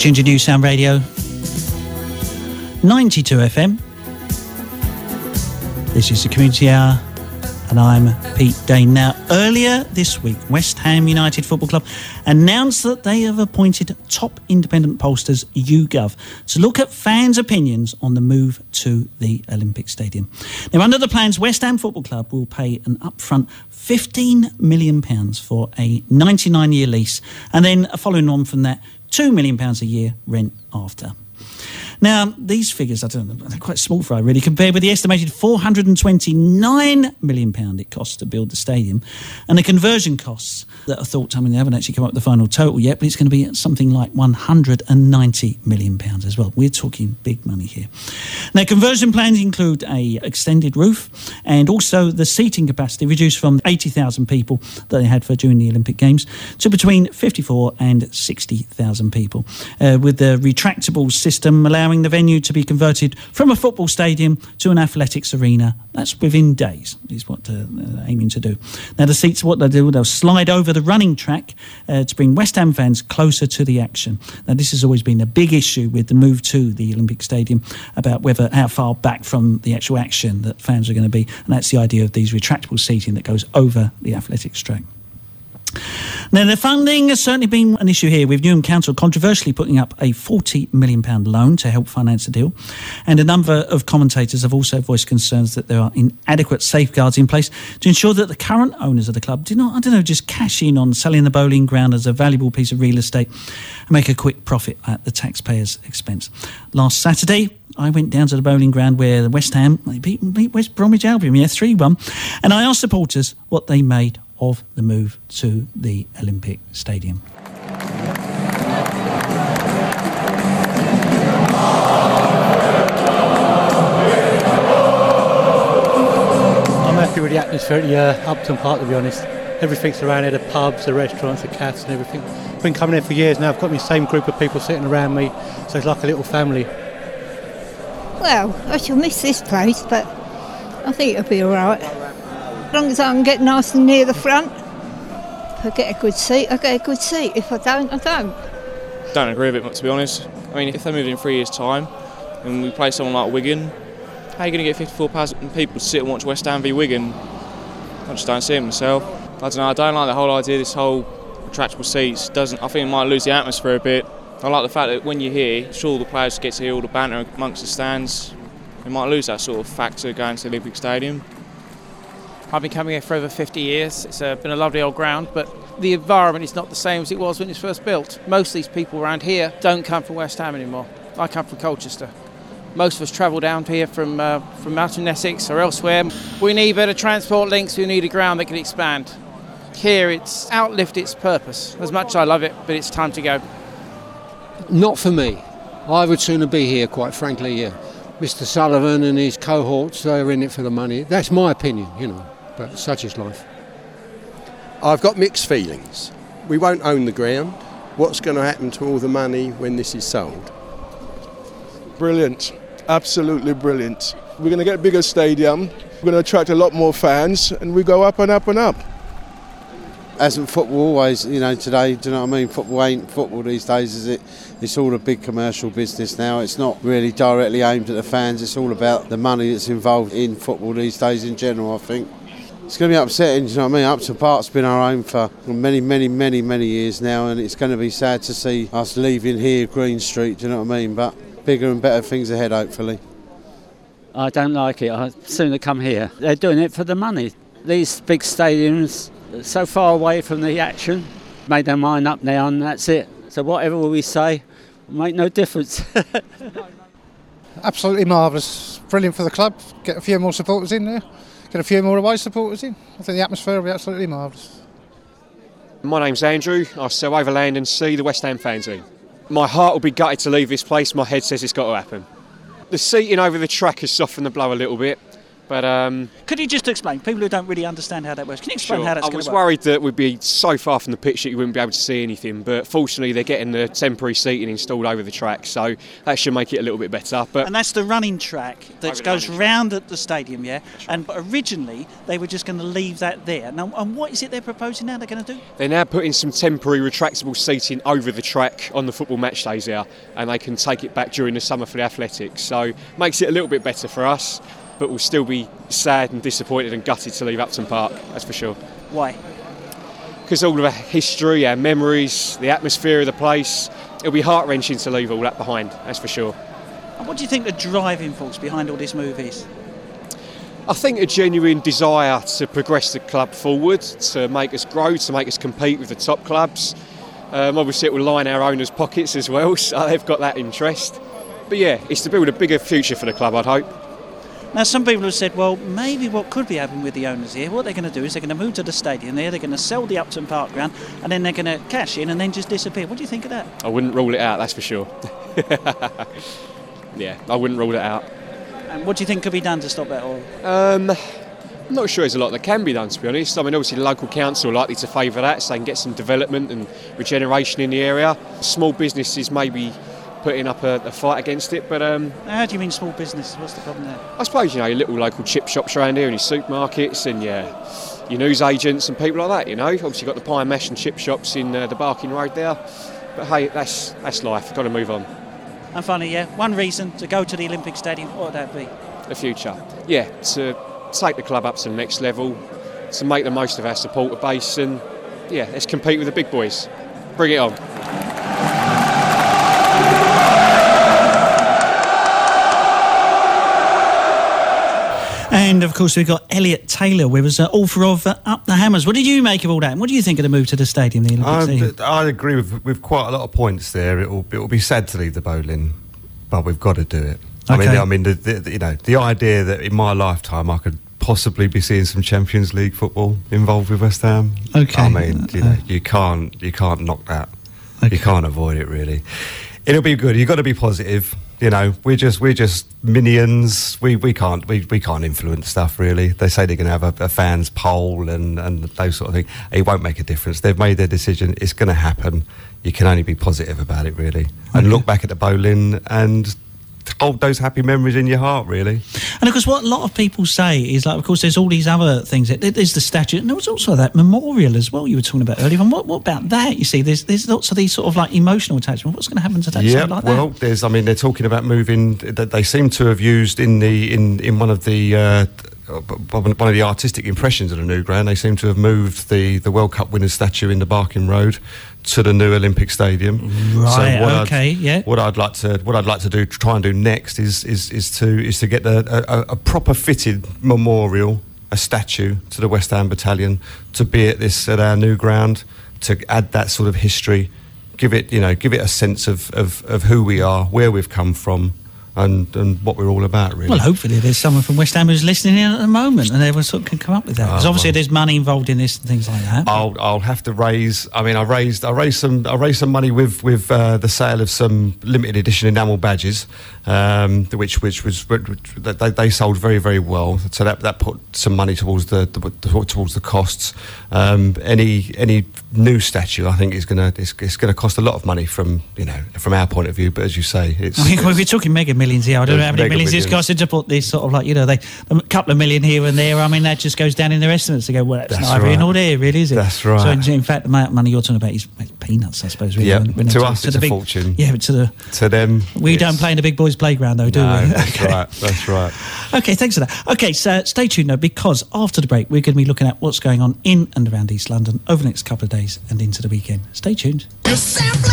tuned to New Sound Radio 92 FM. This is the Community Hour, and I'm Pete Dane. Now, earlier this week, West Ham United Football Club announced that they have appointed top independent pollsters YouGov to look at fans' opinions on the move to the Olympic Stadium. Now, under the plans, West Ham Football Club will pay an upfront £15 million for a 99-year lease, and then following on from that, £2 million a year rent after. Now, these figures, I don't know, they're quite small fry really, compared with the estimated £429 million it costs to build the stadium, and the conversion costs that are thought, I mean, they haven't actually come up with the final total yet, but it's going to be something like £190 million as well. We're talking big money here. Now, conversion plans include a extended roof, and also the seating capacity reduced from 80,000 people that they had for during the Olympic Games to between 54 and 60,000 people, with the retractable system allowing the venue to be converted from a football stadium to an athletics arena. That's within days, is what they're aiming to do. Now, the seats, what they'll do, they'll slide over the running track to bring West Ham fans closer to the action. Now, this has always been a big issue with the move to the Olympic Stadium, about how far back from the actual action that fans are going to be, and that's the idea of these retractable seating that goes over the athletics track. Now, the funding has certainly been an issue here, with Newham Council controversially putting up a £40 million loan to help finance the deal. And a number of commentators have also voiced concerns that there are inadequate safeguards in place to ensure that the current owners of the club do not, just cash in on selling the bowling ground as a valuable piece of real estate and make a quick profit at the taxpayers' expense. Last Saturday, I went down to the bowling ground where West Ham beat West Bromwich Albion, 3-1, and I asked supporters what they made of the move to the Olympic Stadium. I'm happy with the atmosphere at Upton Park, to be honest. Everything's around here, the pubs, the restaurants, the cafes and everything. I've been coming here for years now. I've got the same group of people sitting around me, so it's like a little family. Well, I shall miss this place, but I think it'll be all right. As long as I can get nice and near the front, if I get a good seat, I get a good seat. If I don't, I don't. Don't agree with it, to be honest. I mean, if they move in 3 years' time and we play someone like Wigan, how are you going to get 54,000 people to sit and watch West Ham v Wigan? I just don't see it myself. I don't know, I don't like the whole idea, this whole retractable seats. I think it might lose the atmosphere a bit. I like the fact that when you're here, sure, the players get to hear all the banter amongst the stands. It might lose that sort of factor going to the Olympic Stadium. I've been coming here for over 50 years. It's been a lovely old ground, but the environment is not the same as it was when it was first built. Most of these people around here don't come from West Ham anymore. I come from Colchester. Most of us travel down here from Mountain Essex or elsewhere. We need better transport links, we need a ground that can expand. Here it's outlived its purpose. As much as I love it, but it's time to go. Not for me. I would sooner be here, quite frankly, yeah. Mr. Sullivan and his cohorts, they're in it for the money. That's my opinion, but such is life. I've got mixed feelings. We won't own the ground. What's going to happen to all the money when this is sold? Brilliant. Absolutely brilliant. We're going to get a bigger stadium. We're going to attract a lot more fans, and we go up and up and up. Hasn't football always, today, do you know what I mean? Football ain't football these days, is it? It's all a big commercial business now. It's not really directly aimed at the fans. It's all about the money that's involved in football these days in general, I think. It's going to be upsetting, do you know what I mean? Upton Park's been our home for many, many, many, many years now, and it's going to be sad to see us leaving here, Green Street, do you know what I mean? But bigger and better things ahead, hopefully. I don't like it. I'd sooner come here. They're doing it for the money. These big stadiums, so far away from the action, made their mind up now and that's it. So whatever we say will make no difference. Absolutely marvellous. Brilliant for the club. Get a few more supporters in there. Get a few more away supporters in. I think the atmosphere will be absolutely marvellous. My name's Andrew. I sell overland and see the West Ham fans in. My heart will be gutted to leave this place. My head says it's got to happen. The seating over the track has softened the blow a little bit, But could you just explain? People who don't really understand how that works. Can you explain how that's going to work? I was worried that we'd be so far from the pitch that you wouldn't be able to see anything. But fortunately, they're getting the temporary seating installed over the track, so that should make it a little bit better. And that's the running track that goes round at the stadium, yeah. And originally they were just going to leave that there. Now, and what is it they're proposing now? They're going to do? They're now putting some temporary retractable seating over the track on the football match days here, and they can take it back during the summer for the athletics. So makes it a little bit better for us. But we'll still be sad and disappointed and gutted to leave Upton Park, that's for sure. Why? Because all of our history, our memories, the atmosphere of the place, it'll be heart-wrenching to leave all that behind, that's for sure. And what do you think the driving force behind all this move is? I think a genuine desire to progress the club forward, to make us grow, to make us compete with the top clubs. Obviously it will line our owners' pockets as well, so they've got that interest. But yeah, it's to build a bigger future for the club, I'd hope. Now, some people have said, well, maybe what could be happening with the owners here, what they're going to do is they're going to move to the stadium there, they're going to sell the Upton Park ground, and then they're going to cash in and then just disappear. What do you think of that? I wouldn't rule it out, that's for sure. Yeah, I wouldn't rule it out. And what do you think could be done to stop that all? I'm not sure there's a lot that can be done, to be honest. I mean, obviously the local council are likely to favour that, so they can get some development and regeneration in the area. Small businesses maybe putting up a fight against it, but how do you mean small businesses? What's the problem there? I suppose, your little local chip shops around here and your supermarkets and your news agents and people like that, Obviously you've got the pie and mash and chip shops in the Barking Road there, but hey, that's life, we've got to move on. And finally, one reason to go to the Olympic Stadium, what would that be? The future. Yeah, to take the club up to the next level, to make the most of our supporter base, and let's compete with the big boys. Bring it on. And of course we've got Elliot Taylor with us, author of Up the Hammers. What did you make of all that? And what do you think of the move to the stadium, the Olympic Stadium? I agree with quite a lot of points there. It will be sad to leave the bowling, but we've got to do it. Okay. I mean, the idea that in my lifetime I could possibly be seeing some Champions League football involved with West Ham. Okay. I mean, you can't knock that. Okay. You can't avoid it, really. It'll be good. You've got to be positive. We're just minions. We can't influence stuff, really. They say they're going to have a fans poll and those sort of things. It won't make a difference. They've made their decision. It's going to happen. You can only be positive about it, really, and look back at the bowling and hold those happy memories in your heart, really. And of course, what a lot of people say is, like, of course, there's all these other things. There's the statue, and there was also that memorial as well you were talking about earlier. And what about that? You see, there's lots of these sort of like emotional attachment. What's going to happen to that? Yeah, like well, that? they're talking about moving. That they seem to have used in one of the artistic impressions of the new ground. They seem to have moved the World Cup winners statue in the Barking Road to the new Olympic Stadium. Right. So what I'd like to try and do next is to get a proper fitted memorial, a statue to the West Ham Battalion, to be at our new ground, to add that sort of history, give it a sense of who we are, where we've come from, and what we're all about, really. Well, hopefully there's someone from West Ham who's listening in at the moment and they can come up with that. Because obviously there's money involved in this and things like that. I'll have to raise. I mean, I raised some money with the sale of some limited edition enamel badges, which they sold very, very well. So that put some money towards the costs. Any new statue, I think, is gonna cost a lot of money from our point of view. But as you say, we're talking mega millions here. I don't know how many millions this costed to put this sort of like, a couple of million here and there. I mean, that just goes down in their estimates. They go, well, that's not here nor there, really, is it? That's right. So in fact, the amount of money you're talking about is peanuts, I suppose. Really. Yeah, to us it's a fortune. Yeah, but to them, we don't play in the big boys' playground, though, do we? That's right. That's right. Okay, thanks for that. Okay, so stay tuned though, because after the break, we're going to be looking at what's going on in and around East London over the next couple of days and into the weekend. Stay tuned.